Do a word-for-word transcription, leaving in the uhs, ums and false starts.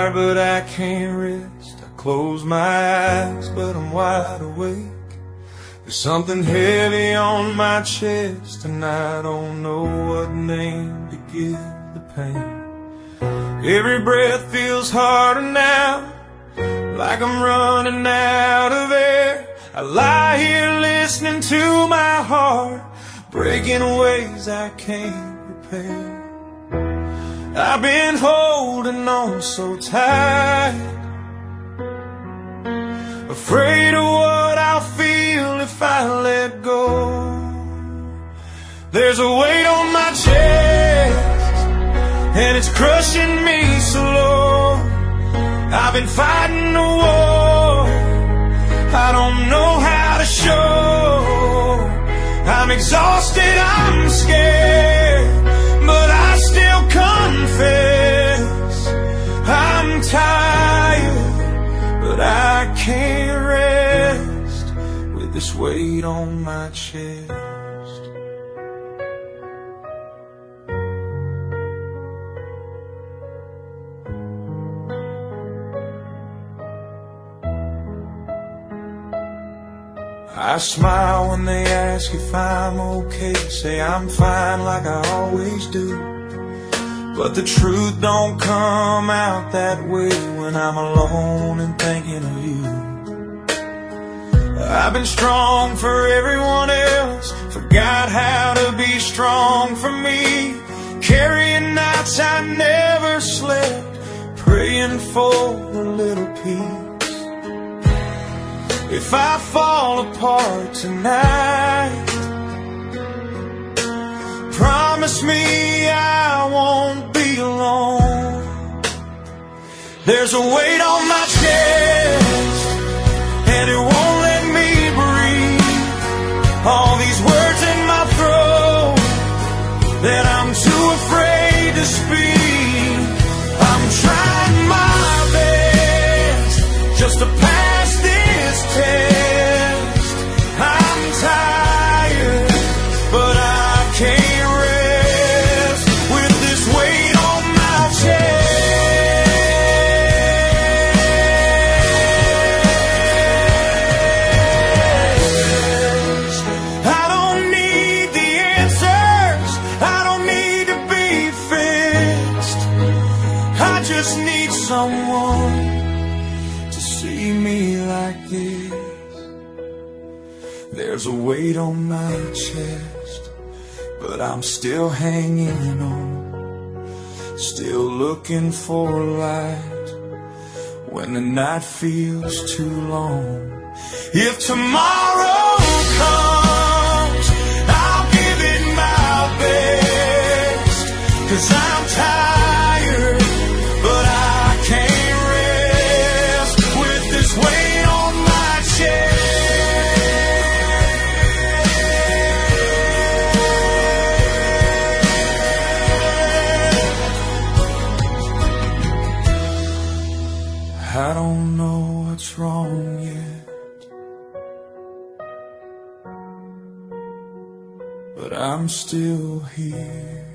tired, but I can't rest. I close my eyes, but I'm wide awake. There's something heavy on my chest, and I don't know what name to give the pain. Every breath feels harder now, like I'm running out of air. I lie here listening to my heart, breaking ways I can't repair. I've been holding on so tight, afraid of what I'll feel if I let go. There's a weight on my chest, and it's crushing me slow. I've been fighting a war I don't know how to show. I'm exhausted, I'm scared, but I still confess. I'm tired, but I can't rest with this weight on my chest. I smile when they ask if I'm okay, say I'm fine like I always do. But the truth don't come out that way when I'm alone and thinking of you. I've been strong for everyone else, forgot how to be strong for me. Carrying nights I never slept, praying for a little peace. If I fall apart tonight, promise me I won't be alone. There's a weight on my chest, and it won't let me breathe. All these words in my throat that I'm too afraid to speak. I'm trying my best just to pass this test. I'm tired, but I can't rest with this weight on my chest. I don't need the answers, I don't need to be fixed. I just need someone to see me like this. There's a weight on my chest, but I'm still hanging on, still looking for a light when the night feels too long. If tomorrow comes, I'll give it my best, 'cause I'm tired, but I can't rest with this weight on my chest. I don't know what's wrong yet, but I'm still here.